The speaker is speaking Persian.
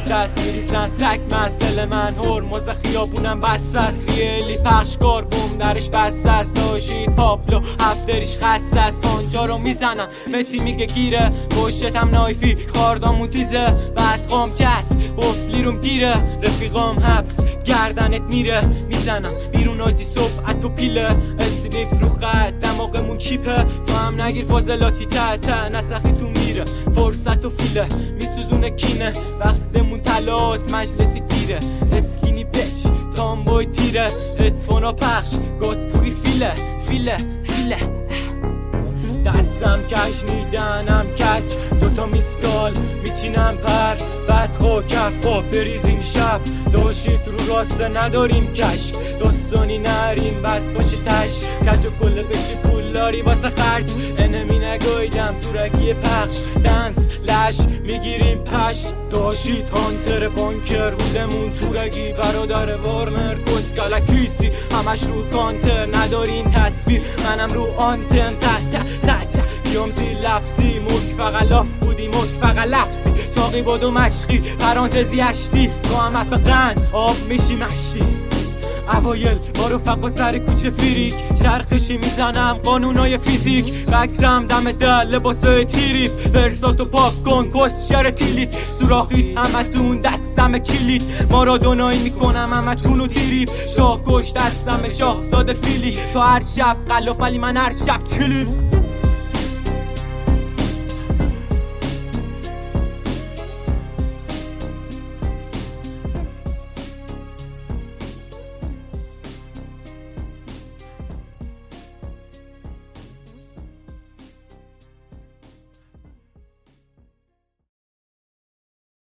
دست میریزن سگ مسئله من هرمز خیابونم بسته است خیلی پخشکار بوم درش بسته است آژی پابلو هفتریش خسته است آنجا رو میزنم متی میگه گیره پشتم نایفی کاردامون تیزه بعد قام چست بفلی روم گیره رفیقام حبس گردنت میره میزنم بیرون آجی صبح اتو پیله اسلیپ رو خط دماغمون کیپه تو هم نگیر فاضلاتی ته نسخی تو میره فرصت و فیله میسوزونه کینه وقتمون تلاس مجلسی تیره اسکینی بچ تامبوی تیره هدفونا پخش گاد پوری فیله دستم کش میدنم کچ دوتا میسکال میچینم پر بعد کف بریزیم شب داشید رو راسته نداریم کش داستانی نریم بعد باشه تش کج و کله بشه پولاری واسه خرج انمی نگایدم تورکی پخش دنس لش میگیریم پش داشید هانتر بانکر بودمون تورگی برادر وارنر کسکالکیسی همش رو کانتر ندارین تصویر منم رو آنتن تحت بیامزی لفظی مک فقط لاف بودی مک فقط لفظی چاقی بود و مشقی پرانتزی اشتی تو هم اف قند آب میشی مشتی اوایل با رفقا سر کوچه فریک چرخشی میزنم قانونای فیزیک بکسم دم دل لباسای تیریف ورساتو پاک کن کس شر تیلیت سوراخی همتون دستم کلید مارادونایی میکنم همتونو دیریف شاه کش دستم شاه زاده فیلی تو هر شب قلاف ولی من هر شب چلید